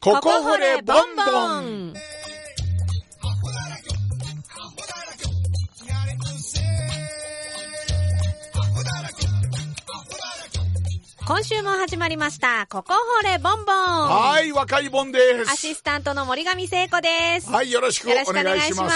ここ掘れボンボン。 今週も始まりましたここ掘れボンボン。 はい、若いボンです。 アシスタントの森上聖子です。 はい、よろしくお願いします。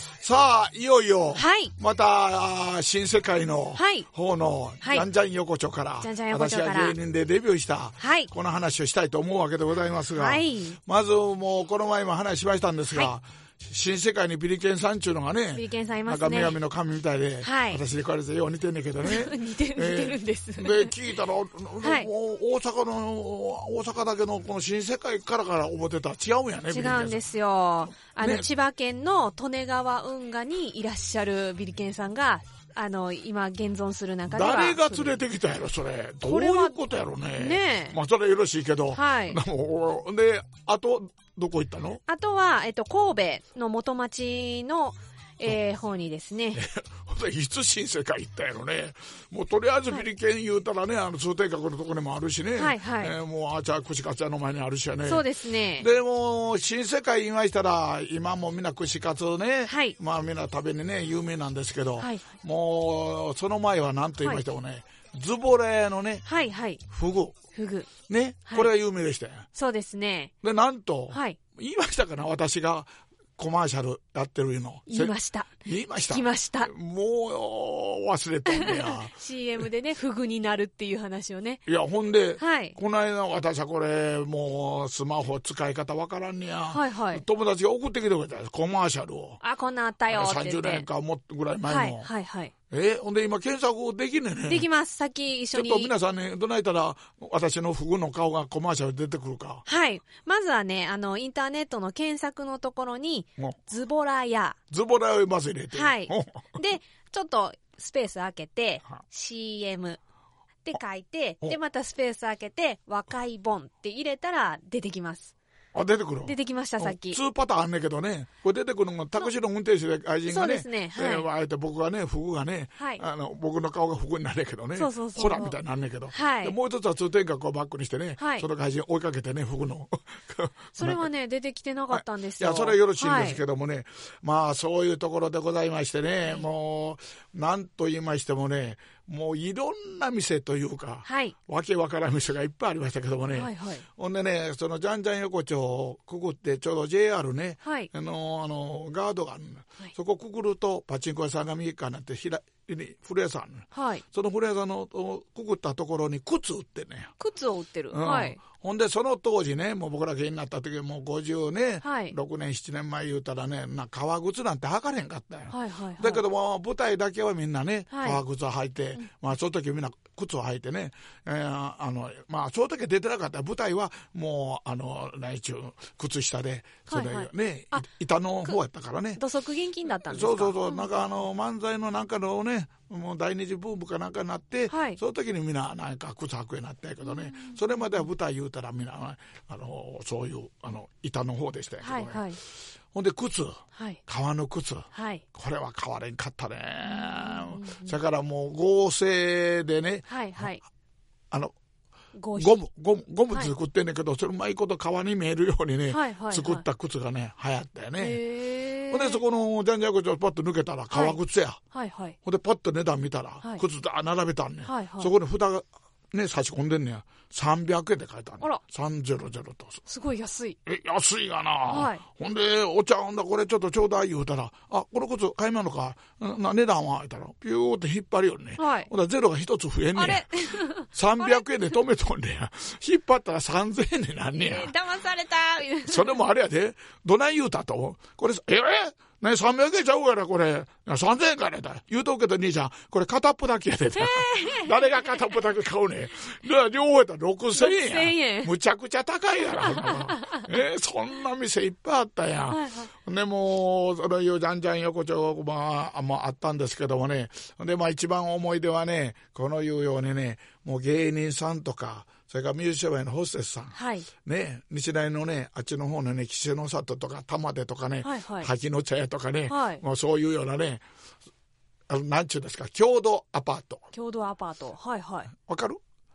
さあ、いよいよ、はい、また新世界の方のジャンジャン横丁から、私は芸人でデビューした、はい、この話をしたいと思うわけでございますが、はい、まずもうこの前も話しましたんですが、はい、新世界にビリケンさんっていうのがね、 ビリケンさんいますね。 なんか女神の神みたいで、はい、私に彼とよう似てんねんけどね。 似てるんです。 で、聞いたら、はい、大阪だけのこの新世界から思ってたら違うんやね。 違うんですよ。ね、千葉県の利根川運河にいらっしゃるビリケンさんが、今現存する中では誰が連れてきたやろそれ。どういうことやろね。ね、まあそれはよろしいけど、はい、であとどこ行ったの？ あとは神戸の元町の方にですね。 いつ新世界行ったやろね。もうとりあえずビリケン言うたらね、通天閣のところにもあるしね。はいはい。もう串カツ屋の前にあるしやね。 そうですね。 でも新世界言いましたら今もみんな串カツね、はい、まあみんな食べにね有名なんですけど、はい、もうその前は何と言いましてもね、はい、ズボラ屋のね、はいはい、フグね、はい、これが有名でしたよ。 そうですね。 でなんと、はい、言いましたかな、私がコマーシャルやってるの。 言いました。 聞きました。 もう忘れたんだよ。 CM でね、フグになるっていう話をね。 いや、ほんで、はい、この間私はこれ、もうスマホ使い方わからんねや。はいはい。友達が送ってきてくれたコマーシャルを。 あ、こんなんあったよって言って。 30年かもっとぐらい前の。 はいはいはい。 ほんで今検索できんねんね。 できます。さっき一緒に。 ちょっと皆さんね、どないたら私のフグの顔がコマーシャル出てくるか。 はい。まずはね、インターネットの検索のところに、ズボラ屋をまず入れて。 はい。で、ちょっとスペース開けて、CM って書いて、で、またスペース開けて、若いボンって入れたら出てきます。 あ、出てくる。 出てきました、さっき。 2パターンあんねんけどね。これ出てくるのがタクシーの運転手で愛人がね。 そうですね。 あえて僕がね、フグがね、はい、僕の顔がフグになるんやけどね。そう。ホラーみたいになんねんけど。はい。もう一つは通天閣をバックにしてね、はい、その愛人追いかけてね、フグの。 それはね、出てきてなかったんですよ。 いや、それはよろしいんですけどもね。はい、まあ、そういうところでございましてね、はい、もう、なんと言いましてもね、もういろんな店というか、はい、わけわからん店がいっぱいありましたけどもね、はいはい、ほんでね、そのジャンジャン横丁をくぐってちょうど JR ね、はい、ガードがあるの、はい、そこくぐるとパチンコ屋さんが右側になって古屋さん、はい、その古屋さんのくぐったところに靴売ってね。 靴を売ってる、 うん、はい。ほんでその当時ね、もう僕ら芸人になった時もう50ね、はい、6年7年前言うたらね、革靴なんて履かれへんかったよ、はいはいはい、だけども舞台だけはみんなね、はい、革靴を履いて、まあその時みんな靴を履いてね、まあその時出てなかった舞台はもう内中靴下でそれ、はいはい、ね、板の方やったからね。 土足現金だったんですか。 そう、なんか漫才のなんかのね、もう第二次ブームかなんかになって、はい、その時にみんななんか靴履くようになったんやけどね、それまでは舞台言うたらみんなそういう板の方でしたんやけどね、はいはい、ほんで靴、はい、革の靴、はい、これは買われんかったね。それからもう合成でね、はいはい、ゴム作ってんねんけど、はい、それうまいこと革に見えるようにね、はいはいはい、作った靴がね流行ったよね。ほんでそこのジャンジャン横丁パッと抜けたら革靴や、はいはいはい、ほんでパッと値段見たら、はい、靴だ並べたんねん、はいはい、そこに蓋がね差し込んでんねや。300円で買えたんねん。300と。 すごい安い。 安いがな、はい、ほんでお茶ほんだこれちょっとちょうだい言うたら、この靴買いまんのか、値段は言ったらピューって引っ張るよね、はい、ほんだゼロが一つ増えんねや。300円で止めとんねや。引っ張ったら3000円になんねや。 騙された。 それもあれやで、どない言うたと、これね、300円ちゃうからこれ3000円からだ言うとくけど、兄ちゃんこれ片っぽだけやで、誰が片っぽだけ買うねん。両方やったら6000円や。むちゃくちゃ高いやら。そんな店いっぱいあったやん、はいはい、でもうそういうジャンジャン横丁もあったんですけどもね。でまあ一番思い出はね、このいうようにね、もう芸人さんとかそれから水商売のホステスさん、はい、ね、日大のねあっちの方のね稀勢の里とか玉出とかね、はいはい、柿の茶屋とかね、はい、もうそういうようなね、なんちゅうんですか、共同アパート、 はいはい、 わかる？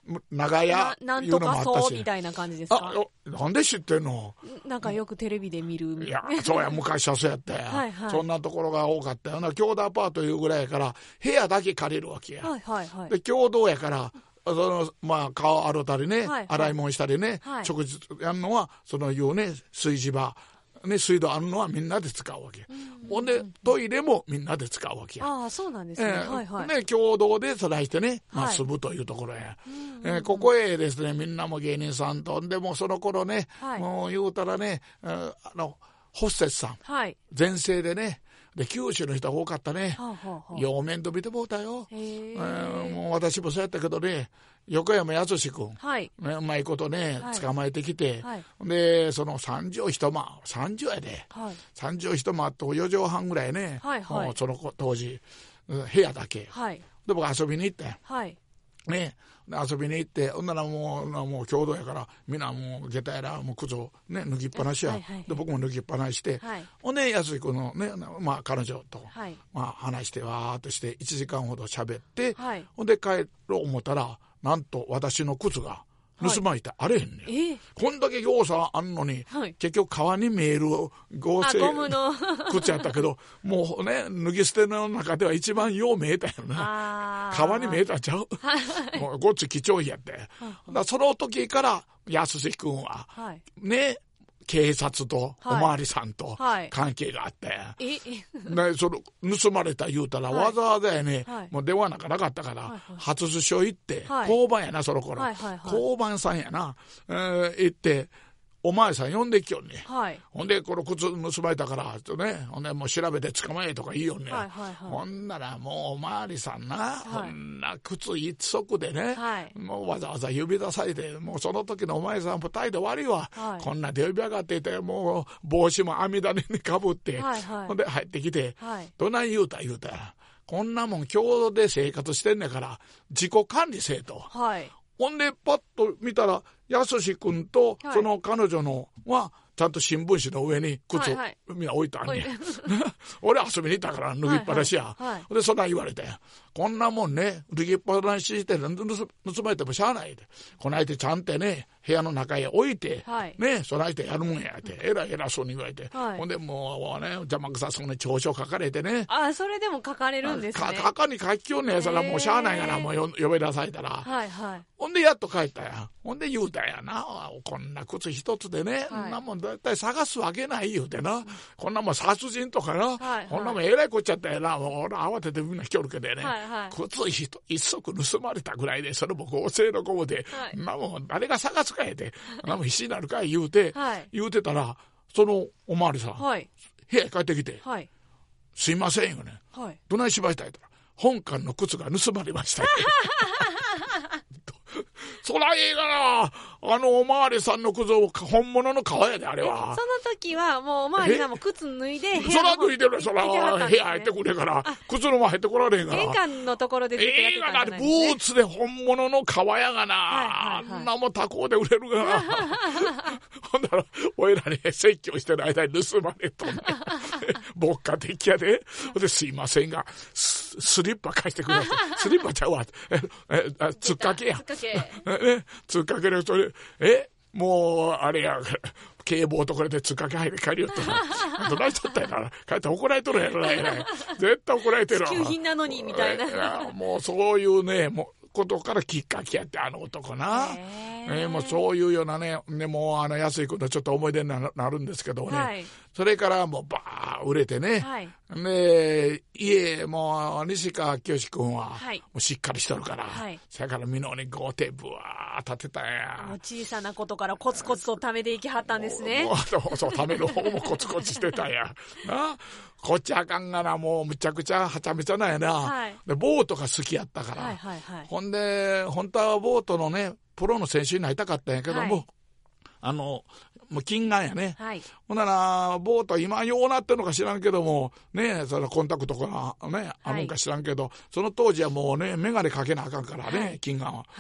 長屋なんとかそうみたいな感じですか？ なんで知ってんの？ なんかよくテレビで見る。 いや、そうや、昔はそうやったや。はい、はい、そんなところが多かったよな。共同アパートいうぐらいやから、部屋だけ借りるわけや。はいはいはい、で共同やから、顔洗ったりね、はいはい、洗い物したりね、はい、食事やるのは、いうね、炊事場。ね、水道あるのはみんなで使うわけ。ほんで、トイレもみんなで使うわけや。 ああ、そうなんですね。はいはい。 で、共同でそないしてね、住むというところや。ここへですね、みんなも芸人さんと、でもその頃ね、もう言うたらね、ホステスさん、前世でね、で、九州の人は多かったね。よう面倒見てもうたよ。もう私もそうやったけどね、横山やすし君、うまいことね、捕まえてきて、で、その3畳一間、3畳やで、3畳一間と4畳半ぐらいね、その当時、部屋だけ。で、僕遊びに行ったよ。ね、遊びに行って、ほんならもう共同やから、みんなもう下駄やら、もう靴をね、脱ぎっぱなしや。で、僕も脱ぎっぱなしして、ほんで、安井君のね、彼女と、話してわーっとして、1時間ほど喋って、ほんで帰ろう思ったら、なんと私の靴が盗まれてあれへんねん。こんだけ要素あんのに、結局革に見える合成靴やったけど、もうね、脱ぎ捨ての中では一番よう見えたよな。革に見えたんちゃう？もうごっつ貴重やって。その時から、安志君は、ね、警察とおまわりさんと関係があって、盗まれた言うたら、わざわざやね、もう電話なんかなかったから、発出所行って、交番やな、その頃。交番さんやな、行って、おまわりさん呼んできよんね。ほんで、この靴盗まれたから、ね、ほんで、もう調べて捕まえとか言いよんね。ほんなら、もうおまわりさんな、ほんな靴一足でね、もうわざわざ呼び出されて、もうその時のおまわりさんも態度悪いわ。こんなで呼び上がってて、もう帽子も網種にかぶって、ほんで入ってきて、どない言うたら、こんなもん共同で生活してんねんから、自己管理せえと。ほんで、パッと見たら、やすし君と、その彼女のは、ちゃんと新聞紙の上に靴をみんな置いてあんねん。俺遊びに行ったから脱ぎっぱなしや。で、そんな言われて。こんなもんね、脱ぎっぱなしして盗まれてもしゃあないで。こないてちゃんとね、部屋の中へ置いて、ね、そないてやるもんやって、偉そうに言われて。ほんで、もうね、邪魔くさそうに調書書かれてね。 それでも書かれるんですね。 書かに書きよんねん、そらもうしゃあないから、もう呼び出されたら。ほんで、やっと帰ったや。ほんで言うたやな。こんな靴一つでね、こんなもんだいたい探すわけない言うてな。こんなもん殺人とかな。こんなもんえらいこっちゃったやな。もう俺慌ててみんな来よるけどね。靴一足盗まれたぐらいで、それ僕おせいのこもで、なもん誰が探すかやで、なもん必死になるか言うてたら、そのおまわりさん、部屋へ帰ってきて、すいませんよね。どないしましたやったら、本館の靴が盗まれました。そらええがな、おまわりさんの靴を本物の革やで、あれは。 その時は、もうおまわりさんも靴脱いで、 そら脱いでる、そら、部屋入ってくれから、靴のも入ってこられへんから。 玄関のところでずっとやってたんじゃないですか。 ブーツで本物の革やがな、あんなもん他校で売れるがな。ほんなら、おいらに説教してる間に盗まれとね。牧歌的やで。で、すいませんが、スリッパ貸してください。スリッパちゃうわ。つっかけや。つっかける人で、もう、あれや、警棒とこれでつっかけ入って帰りよったら、どないしとったやな。帰って怒られとるやろな、絶対怒られてるわ。 支給品なのに、みたいな。 もうそういうね、ことからきっかけやって、あの男な。もうそういうようなね、もう安いことちょっと思い出になるんですけどね。それからもうバー売れてね。で、もう西川きよし君は、もうしっかりしとるから。それから美濃に豪邸ぶわー建てたんや。 もう小さなことからコツコツと貯めていきはったんですね。 そう、貯める方もコツコツしてたんや。な。こっちあかんがな、もうむちゃくちゃはちゃめちゃなんやな。で、ボートが好きやったから。ほんで、本当はボートのね、プロの選手になりたかったんやけども、もう禁眼やね。ほんなら、ボート今ようなってるのか知らんけども、ね、そのコンタクトがね、あるんか知らんけど、その当時はもうね、メガネかけなあかんからね、禁眼は。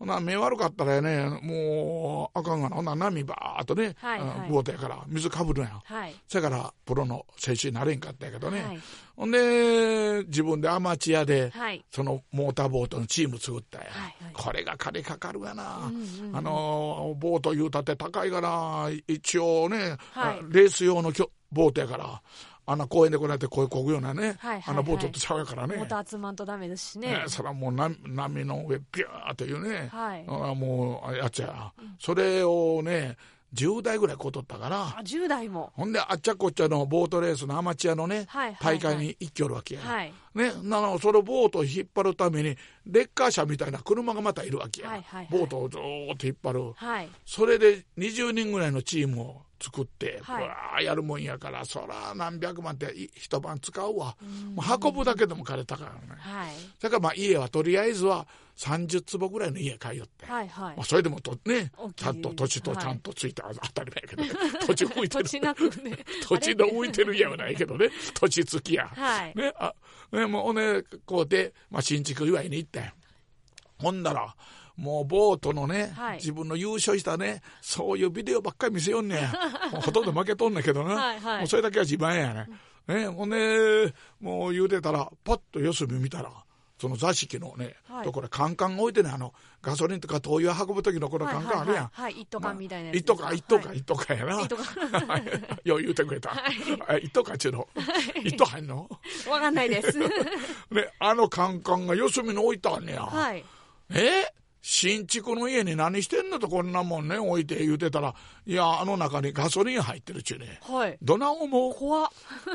ほな目悪かったらね、もうあかんがな。ほな波バーっとね、ボートやから水かぶるんや。そやからプロの選手になれんかったんやけどね。ほんで自分でアマチュアで、そのモーターボートのチーム作ったんや。これが金かかるがな。ボート言うたって高いから、一応ね、レース用のボートやから。公園でこうやって声こぐようなね、ボートとちゃうやからね。 モーター集まんとダメですしね。 それはもう波の上ビューっていうね、もうやつや。それをね、10台ぐらいこうとったから。 10台も。 ほんであっちゃこっちゃのボートレースのアマチュアのね、大会に行きよるわけや。ね、そのボートを引っ張るためにレッカー車みたいな車がまたいるわけや。ボートをずーっと引っ張る。それで20人ぐらいのチームを作って、やるもんやから、そら何百万って一晩使うわ。もう運ぶだけでも金高いからね。だから家はとりあえずは30坪ぐらいの家買いよって。それでもね、ちゃんと土地とちゃんとついた当たり前やけどね。土地浮いてる。土地の浮いてる家はないけどね。土地付きや。ね、もうね、こうで、新築祝いに行って。ほんだら、もうボートのね、自分の優勝したね、そういうビデオばっかり見せよんねや。ほとんど負けとんねんけどな。もうそれだけは自慢やね。ほんで、もう言うてたら、パッと四隅見たら、その座敷のね、ところカンカン置いてね、ガソリンとか灯油運ぶ時のこのカンカンあるやん。 一斗缶みたいなやつ。 一斗缶やな。よう言うてくれた。一斗缶ちゅうの。一斗入んの？ わかんないです。ね、 カンカンが四隅に置いてあんねや。新築の家に何してんのとこんなもんね置いて言うてたら、いや中にガソリン入ってるっちゅうね。どな思う？ 怖っ。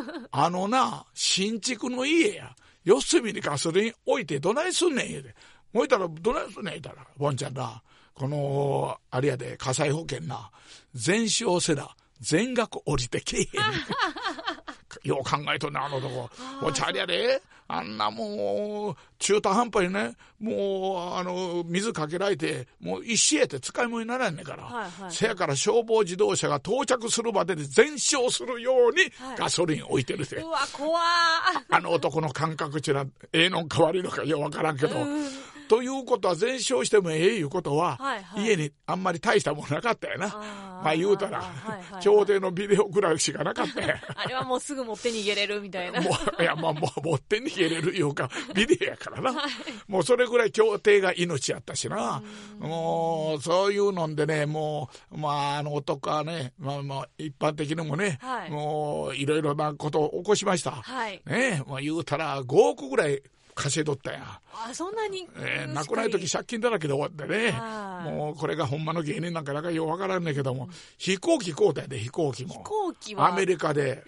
新築の家や四隅にガソリン置いてどないすんねん言うて。置いたらどないすんねん言うたら、ボンちゃんな、このあれやで火災保険な、全焼せな全額降りてけえへん。よう考えとんねんとこ。もうチャリやで。もう中途半端にね、もう水かけられて、もう一試合って使い物にならんねんから。せやから消防自動車が到着するまでで全焼するようにガソリン置いてるで。 うわ怖ー。男の感覚っていうのはのんか悪いのかようわからんけど。ということは全焼してもいうことは、家にあんまり大したものなかったよな。言うたら、朝廷のビデオぐらいしかなかったよ。 あれはもうすぐ持って逃げれるみたいな。 もう持って逃げれるいうか、ビデオやからな。もうそれぐらい朝廷が命やったしな。もう、そういうのでね、もう、男はね、一般的にもね、もう、いろいろなことを起こしました。ね、もう言うたら、5億ぐらい、稼いどったや。 そんなに、 亡くない時借金だらけで終わってね。もうこれがほんまの芸人なんかようわからんねんけども、飛行機買うたやで、飛行機も。 飛行機はアメリカで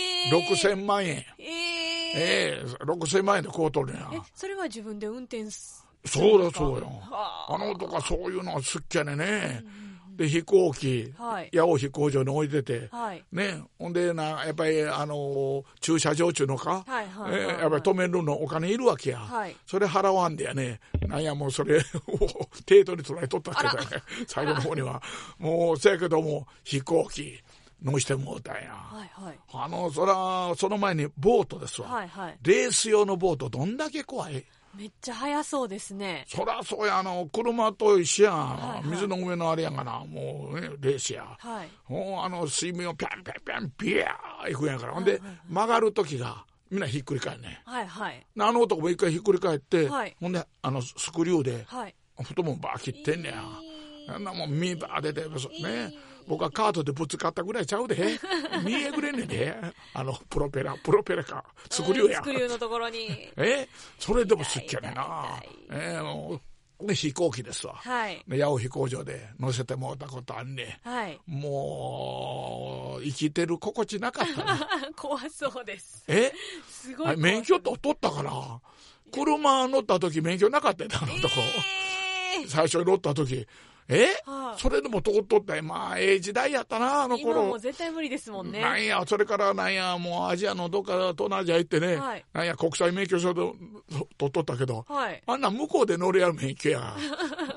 6000万円。6000万円で買うとるやん。 それは自分で運転そうよ。とかそういうのが好きやね。で飛行機、八尾飛行場に置いてて、ね、ほんでやっぱり駐車場中のか、やっぱり止めるのお金いるわけや、それ払わんでやね、なんやもうそれを程度に捉えとったけどね、最後の方にはもうせやけども飛行機乗してもうたんや、その前にボートですわ、レース用のボートどんだけ怖い。 めっちゃ速そうですね。 そらそうや、車と一緒や、水の上のあれやがな、もうね、レースや。もう水面をピャンピャンピャンピャー行くんやから。ほんで、曲がる時が、みんなひっくり返るね。男も一回ひっくり返って、ほんで、スクリューで、太ももバー切ってんねや。もう身バー出て、ね。僕はカートでぶつかったぐらいちゃうで。見えぐれんねんで。プロペラか。スクリューや。 スクリューのところに。 それでも好きやねんな。で、飛行機ですわ。八尾飛行場で乗せてもらったことあんねん。もう、生きてる心地なかったな。 怖そうです。すごい。 免許取ったから。車乗った時免許なかったんだ、とこ。最初に乗った時。それでも通っとったよ。時代やったな、頃。 今もう絶対無理ですもんね。 それからもうアジアのどっか東南アジア行ってね、国際免許証で取っとったけど、あんな向こうで乗るやる免許や。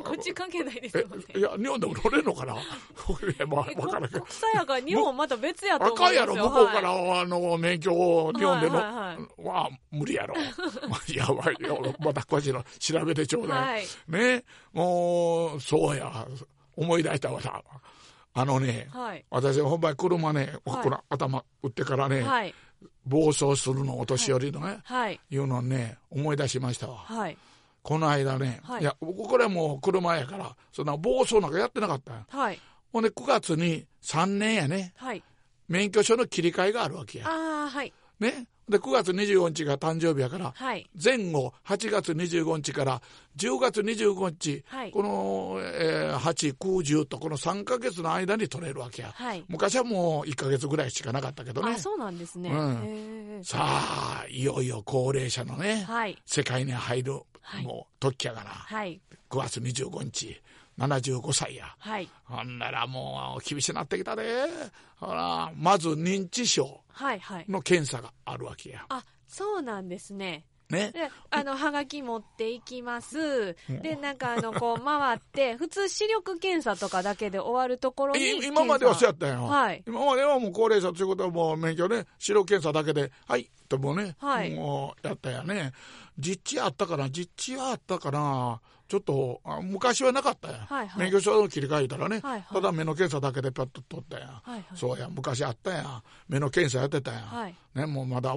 こっち関係ないですよね。 いや、日本でも乗れるのかな。まあ、分からんけど。 国際やから日本また別やと思うんですよ。 赤いやろ、向こうから、免許を日本での、は無理やろ。やばいよ、またこちら調べてちょうだい。ね、もう、そうや、思い出したわさ。私、ほんまに車ね、この頭打ってからね、暴走するの、お年寄りのね、いうのね、思い出しましたわ。この間ね、いや、僕これもう車やから、そんな暴走なんかやってなかったよ。ほんで、9月に3年やね、免許証の切り替えがあるわけや。ね。で、9月25日が誕生日やから、前後8月25日から10月25日、この、8、9、10とこの3ヶ月の間に取れるわけや。昔はもう1ヶ月ぐらいしかなかったけどね。 そうなんですね。 さあ、いよいよ高齢者のね、世界に入る、もう時やから、9月25日。75歳や。ほんならもう厳しくなってきたで。ほら、まず認知症の検査があるわけや。 そうなんですね。 ね。 で、はがき持っていきます。で、なんかこう回って、普通視力検査とかだけで終わるところに。 今まではそうやったよ。今まではもう高齢者ということはもう免許ね、視力検査だけで、はいともね、もうやったやね。実地あったかな、ちょっと昔はなかったや、免許証の切り替えたらね、ただ目の検査だけでパッと取ったや、そうや、昔あったや、目の検査やってたや、ね、もうまだ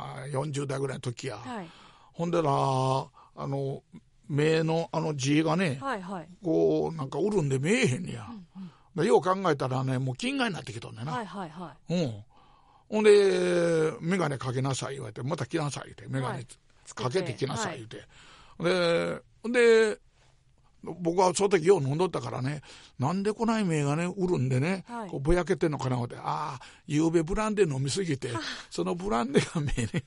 40代ぐらいの時や、ほんでな、目の字がね、こうなんか潤んで見えへんねや、よう考えたらね、もう近眼になってきとんねんな。ほんで眼鏡かけなさい言われて、また来なさいって眼鏡かけてきなさい言うて、で僕はその時よう飲んどったからね、なんでこない目がね潤んでね、こうぼやけてんのかなって、ゆうべブランデー飲みすぎてそのブランデーが目に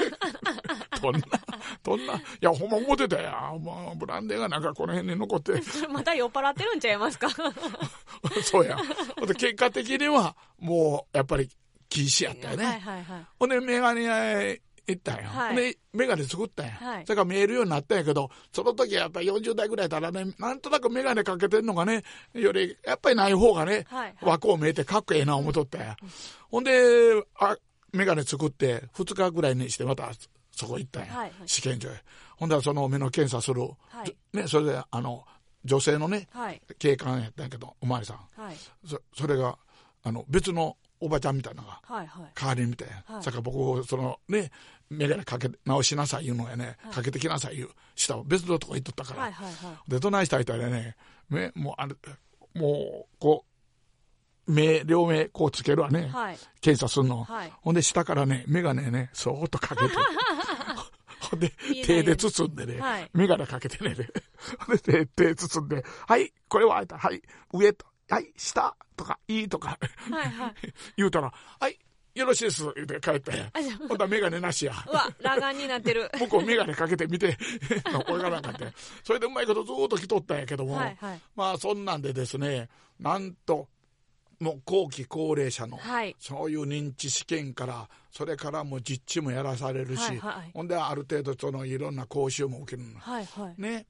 とんな、いやほんま思ってたや、ブランデーがなんかこの辺に残ってまた酔っ払ってるんちゃいますか。 そうや。結果的にはもうやっぱり禁止やったよね。ほんで眼鏡屋行ったんや。で、メガネ作ったんや。それから見えるようになったんやけど、その時はやっぱり40代ぐらいだらね、なんとなくメガネかけてんのがね、より、やっぱりない方がね、枠を見えてかっこええな思っとったんや。ほんで、メガネ作って2日ぐらいにしてまたそこ行ったんや。試験場へ。ほんでその目の検査する。ね、それで女性のね、警官やったんやけど、おまわりさん。それが、別のおばちゃんみたいなのが代わりにみたいな、さっき僕そのね眼鏡かけ直しなさい言うのやね、かけてきなさい言う下を別のとこ行っとったから、でどないしたいたらね、もうこう両目こうつけるわね、検査するの、ほんで下からね眼鏡ねそーっとかけてほんで手で包んでね、眼鏡かけてね、ほんで手包んで、はいこれははい上とはい下とかいいとか言うたら、はいよろしいです言うて帰ったんや。ほんとはメガネなしや。 裸眼になってる。 向こうメガネかけてみてこれがなんかって、それでうまいことずーっと来とったんやけども、まあそんなんでですね、なんともう後期高齢者の、そういう認知試験から、それからもう実地もやらされるし、ほんである程度そのいろんな講習も受けるの、ね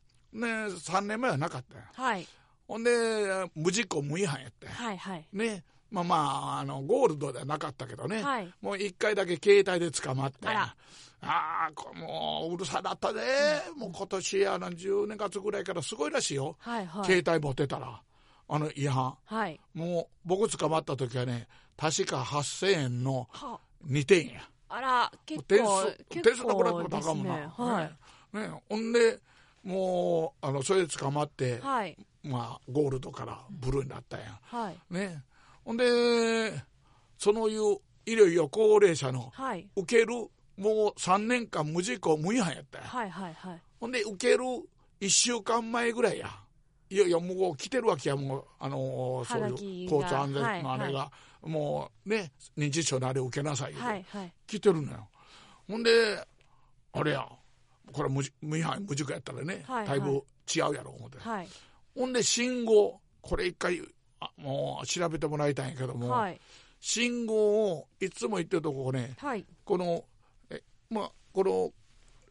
3年前はなかったんや。ほんで無事故無違反やったんや。ね、ゴールドではなかったけどね、もう1回だけ携帯で捕まって、もううるさだったね、もう今年10月ぐらいからすごいらしいよ、携帯持ってたら違反、もう僕捕まった時はね、確か8000円の2点や。 あら、結構点数なくなっても高もな、ほんでもうそれで捕まって、ゴールドからブルーになったんや、ね。ほんでそのいよいよ高齢者の受けるもう3年間無事故無違反やったんや、ほんで受ける1週間前ぐらいや、いやいやもう来てるわけや、もうそういう交通安全のあれが、もうね認知症のあれ受けなさい、来てるのよ。ほんであれや、これ無違反無事故やったらね、だいぶ違うやろ思って、ほんで信号、これ一回もう調べてもらいたいんやけども、信号をいつも言ってるとこね、この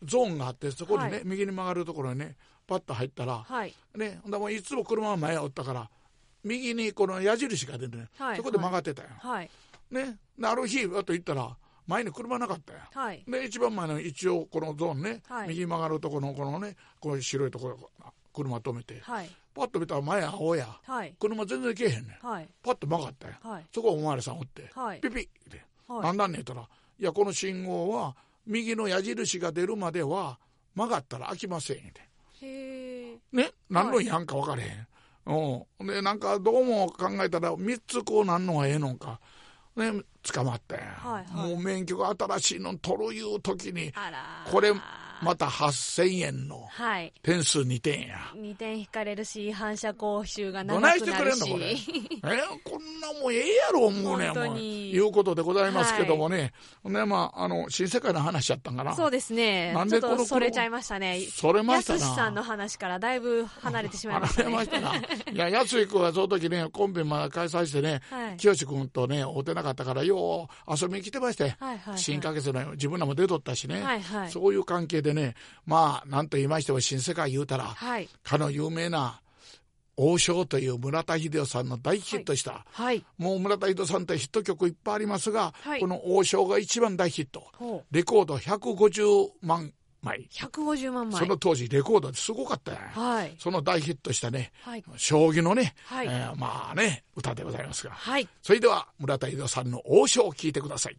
ゾーンがあって、そこにね、右に曲がるところにねパッと入ったら、ね、でもいつも車が前をおったから右にこの矢印が出てね、そこで曲がってたよ、ね、である日あと行ったら前に車なかったよ、で一番前の一応このゾーンね、右に曲がるところのこのねこう白いところ車止めて、パッと見たら前青や、車全然来えへんねん、パッと曲がったよ、そこおまわりさんおって、ピピッって、なんだんねん言ったら、いやこの信号は右の矢印が出るまでは曲がったら開きませんって、ね、何の違反か分かれへん、でなんかどうも考えたら3つこうなんのがええのかね、捕まったやん、もう免許が新しいの取るいう時にこれまた8000円の点数2点や、 2点引かれるし反射講習が長くなるし、どないしてくれんのこれこんなもんええやろ思うねん、もういうことでございますけどもね、ね、まあ新世界の話やったんかな。 そうですね、なんでちょっとそれちゃいましたね。 それましたな、 やすしさんの話からだいぶ離れてしまいましたね。 離れましたな。いや、やすい君はその時ねコンビまだ開催してね、清志君とね会うてなかったからよう遊びに来てまして、新掛けの自分らも出とったしね、そういう関係でね、まあ何と言いましても新世界言うたら、かの有名な王将という村田秀夫さんの大ヒットした、もう村田秀夫さんってヒット曲いっぱいありますが、この王将が一番大ヒット、レコード150万枚、 150万枚、 その当時レコードですごかったや、その大ヒットしたね、将棋のね、まあね歌でございますが、それでは村田秀夫さんの王将を聴いてください。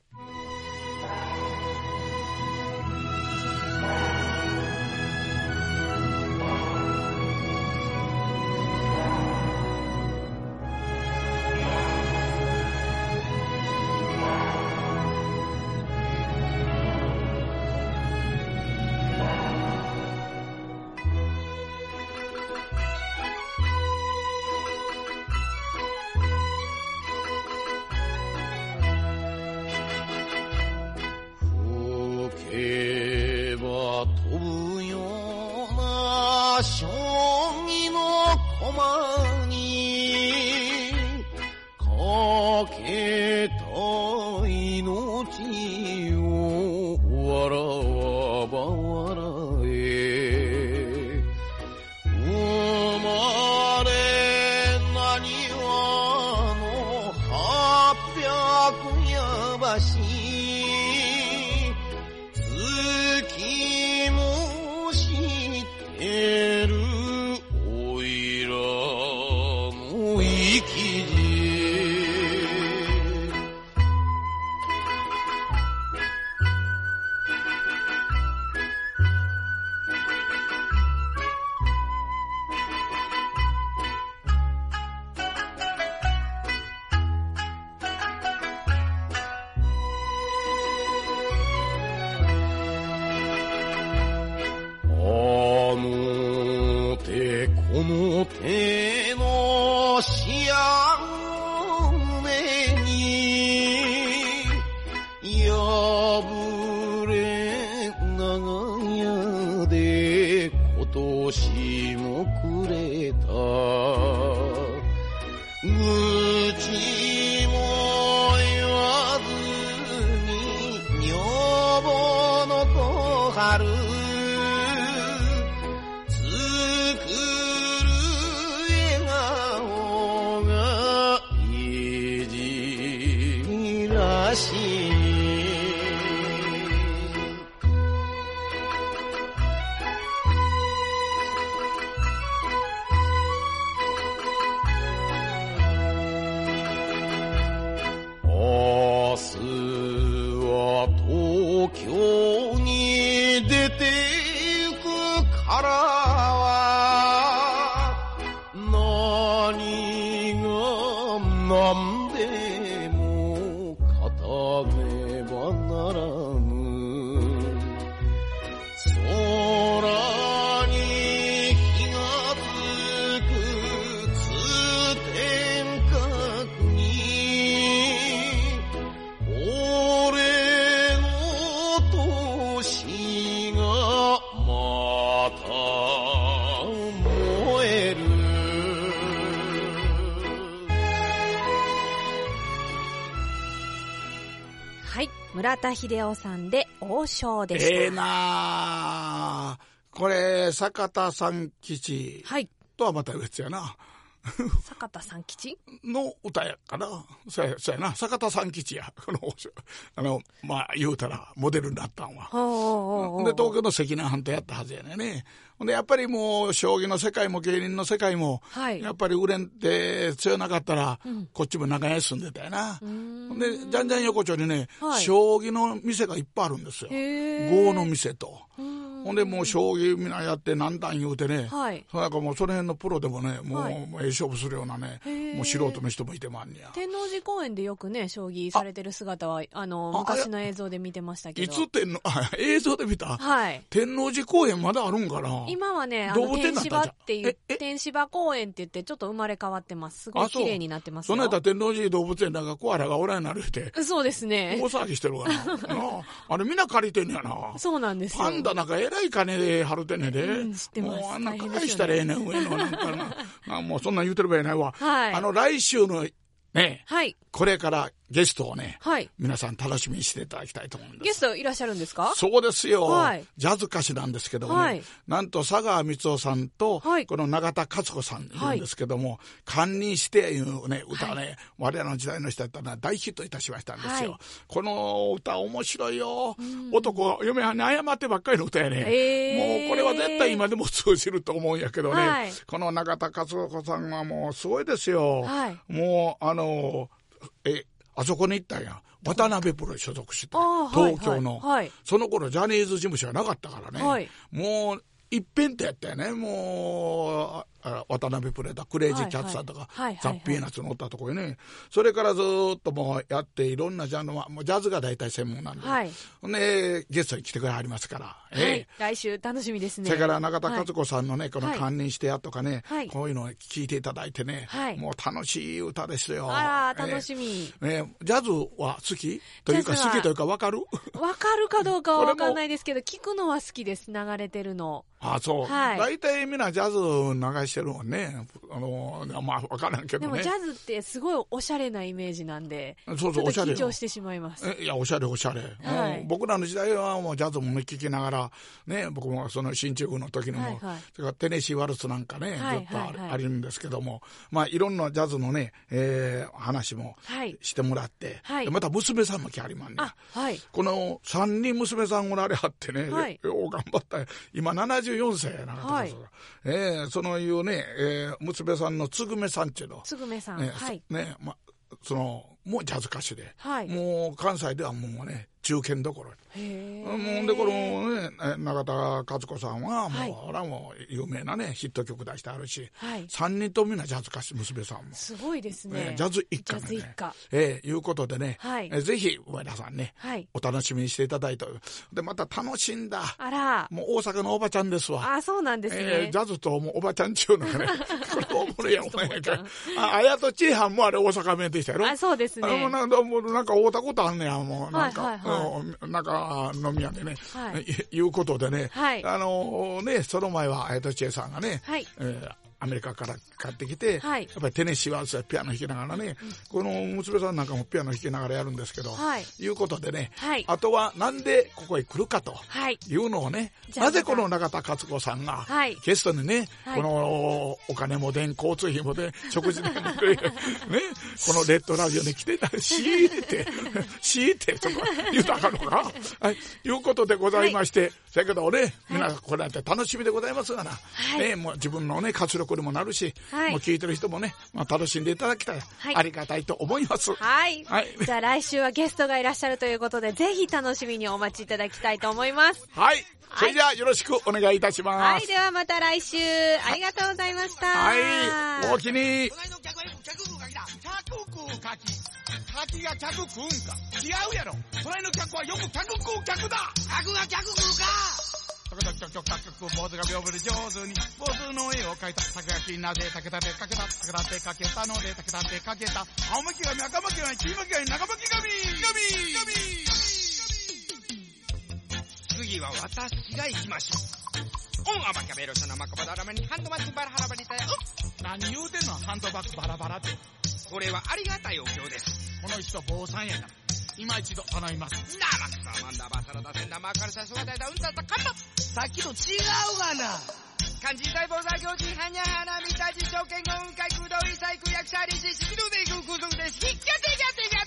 将棋の駒にかけた命を笑わば笑え、生まれなにわの800やばし月もしてるおいらの生き字、この手のしあめに破れ長屋で今年もくれた愚痴も言わずに女房の小春東京に出て行くからは何が何でも勝たねばならぬ、空に火がつく通天閣に俺の年がまた燃える、 はい、村田秀夫さんで王将でした。 なこれ坂田三吉とはまた別やな。 坂田三吉の歌やかな。そうやな、坂田三吉や。このまあ言うたらモデルになったんは。で東京の関南半島やったはずやね。でやっぱりもう将棋の世界も芸人の世界も、やっぱり売れんって強なかったら、こっちも長屋に住んでたよな。でじゃんじゃん横丁にね、将棋の店がいっぱいあるんですよ。碁の店と。ほんでもう将棋みんなやって何段言うてね、なんかもうその辺のプロでもね、もう勝負するようなね、もう素人の人もいてまんねや。 天王寺公園でよくね将棋されてる姿は昔の映像で見てましたけど。 いつ映像で見た？天王寺公園まだあるんかな。 今はね天芝っていう天芝公園って言ってちょっと生まれ変わってます。すごい綺麗になってますよ。 その間天王寺動物園なんかコアラがおらんなるって。 そうですね。 大騒ぎしてるかな。あれみんな借りてんねやな。 そうなんですよ。 パンダなんかえらい金で払ってんねんで。 知ってます。 もうあんな返したらええねん上のなんかな。もうそんなん言うてる場合ないわ。来週のね、これからゲストをね、皆さん楽しみにしていただきたいと思うんです。 ゲストいらっしゃるんですか？ そうですよ、ジャズ歌手なんですけどもね、なんと佐川光夫さんと、この永田勝子さんいるんですけども、堪忍していうね歌ね、我々の時代の人だったら大ヒットいたしましたんですよ。この歌面白いよ。男嫁はんに謝ってばっかりの歌やね。もうこれは絶対今でも通じると思うんやけどね、この永田勝子さんはもうすごいですよ。もうあそこに行ったんや。渡辺プロに所属して、東京の、その頃ジャニーズ事務所はなかったからね、もう一遍ってやったよね。もう渡辺プレだクレイジーキャッツさんとか、ザ・ピーナッツのおったところにね、それからずっともうやっていろんなジャンルはもうジャズが大体専門なんで、でゲストに来てくれはりますから、 来週楽しみですね。 それから永田勝子さんのねこの堪忍してやとかね、こういうのを聞いていただいてね、もう楽しい歌ですよ。 楽しみ。 ジャズは好きというか好きというか分かる？ 分かるかどうかは分かんないですけど聞くのは好きです。流れてるの。 そう。大体みんなジャズ流してるもんね。まあ分からんけどね。 でもジャズってすごいおしゃれなイメージなんで、ちょっと緊張してしまいます。 いやおしゃれおしゃれ。僕らの時代はもうジャズも聴きながらね、僕もその新中国の時にも、それからテネシーワルツなんかね、ずっとあるんですけども、まあいろんなジャズのね、話もしてもらって、また娘さんも来はりまんね。この3人娘さんおられはってね、よう頑張った。今74歳やな。そのいうね、娘さんのつぐめさんっていうの。 つぐめさん。 ね、もうジャズ歌手で、もう関西ではもうね、中堅どころ。もうでこのね永田勝子さんはもう俺はもう有名なねヒット曲出してあるし、3人ともみんなジャズ歌手、娘さんもすごいですね。 ジャズ一家ね。いうことでね、ぜひ上田さんね、お楽しみにしていただいて、でまた楽しんだ。もう大阪のおばちゃんですわ。 そうなんですね。 ジャズともうおばちゃんちゅうのがね、これおもろいやんお前か。あやとちいはんもあれ大阪弁でしたやろ。 そうですね。 なんか会うたことあんねや。もうなんか飲み屋でね、いうことでね、その前は綾戸千恵さんがね、アメリカから帰ってきて、やっぱりテネシーワルツでピアノ弾きながらね、この娘さんなんかもピアノ弾きながらやるんですけど、いうことでね、あとはなんでここへ来るかというのをね、なぜこの永田勝子さんがゲストにね、このお金もでん、交通費もでん、食事代もでん、ね、このレッドラジオに来てたら、しーってとか言うたかのか、いうことでございまして、だけどね、皆さんこれなんて楽しみでございますがな、もう自分のね、活力にもなるし、もう聞いてる人もね、楽しんでいただきたい、ありがたいと思います。 じゃあ来週はゲストがいらっしゃるということで、ぜひ楽しみにお待ちいただきたいと思います。 それじゃあよろしくお願いいたします。 ではまた来週、ありがとうございました。 おおきに。 客が客食うんか違うやろ。隣の客はよく客食う客だ。客が客食うか。坊主が屏風で上手に坊主の絵を描いた。たこ焼きなぜ竹立てかけた。竹立てかけたので竹立てかけた。青巻紙赤巻紙黄巻紙長巻紙。次は私が行きましょう。オンアバキャベロショナマコバダラマにハンドバッグバラハラバリタヤ。何言うてんのハンドバッグバラバラって。これはありがたいお経です。この人坊さんやから今一度頼みます。 なまくさまんだばさらだせんだまかるさすがだいだうんたったかんば。さっきと違うがな。漢字大坊座行事はにゃはなみたじ証券軍海空洞異細工役者理士式度でいく空洞で引っかてがてが